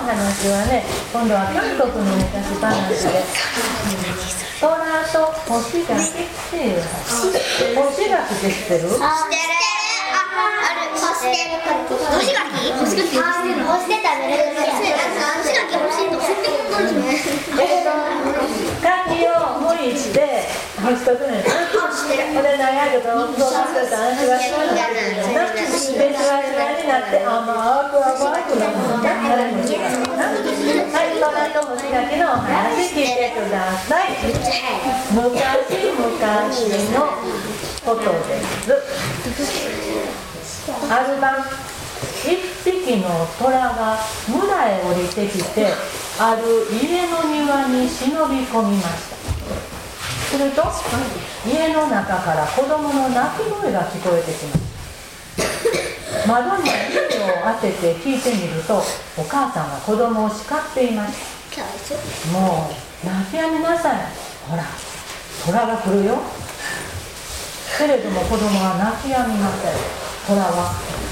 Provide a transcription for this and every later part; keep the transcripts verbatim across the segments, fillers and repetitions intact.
話はね、今度は韓国の昔話で、虎と干し柿っていう話。干し柿って知ってる？ 知ってる。ある。干して干し柿？干し柿干して食べる。干し柿干しんの。 柿をむいて干しとくねんな。これ長いことお父さんとあんしわしわになってるな。でしわしわになって甘く甘くなるのね。あれも違うな。はい、虎と干し柿のお話聞いてください。昔々のことです。ある晩、一匹の虎が村へ降りてきて、ある家の庭に忍び込みました。すると、家の中から子供の泣き声が聞こえてきます。窓に耳を当てて聞いてみると、お母さんが子供を叱っていました。もう泣きやめなさい。ほら、虎が来るよ。けれども子供は泣きやみません。虎は、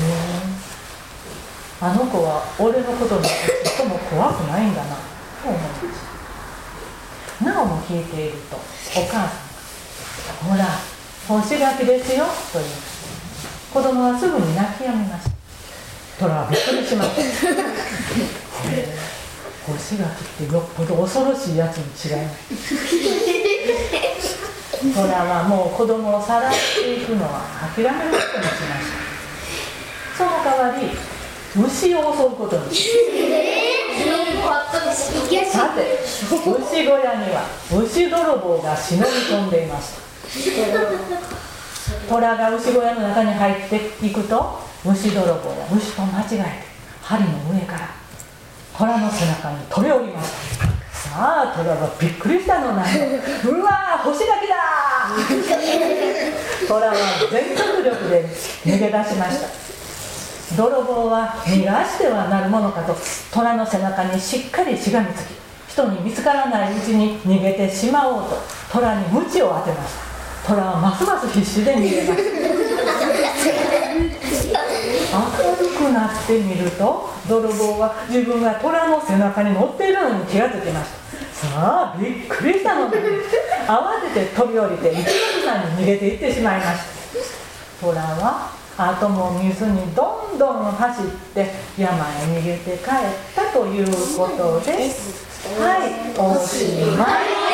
あの子は俺のことなんてちっとも怖くないんだなと思いました。なおも聞いていると、お母さんが、ほら、干し柿ですよと言いました。子供はすぐに泣きやみました。虎はびっくりしました。干し柿ってよっぽど恐ろしいやつに違いない。虎はもう子供をさらっていくのは諦めることにしました。その代わり牛を襲うことにしました。さて、牛小屋には牛泥棒が忍び込んでいました。虎が牛小屋の中に入っていくと、牛泥棒や牛と間違えて針の上から虎の背中に飛び降りました。さあ、虎はびっくりしたのなんと、うわー、干し柿だー虎は全速力で逃げ出しました。泥棒は逃がしてはなるものかと虎の背中にしっかりしがみつき、人に見つからないうちに逃げてしまおうと虎に鞭を当てました。虎はますます必死で逃げました。明るくなってみると、泥棒は自分が虎の背中に乗っているのに気がつきました。さあ、びっくりしたので慌てて飛び降りて一目散に逃げていってしまいました。虎は後も見ずにどんどん走って山へ逃げて帰ったということです。はい、おしまい。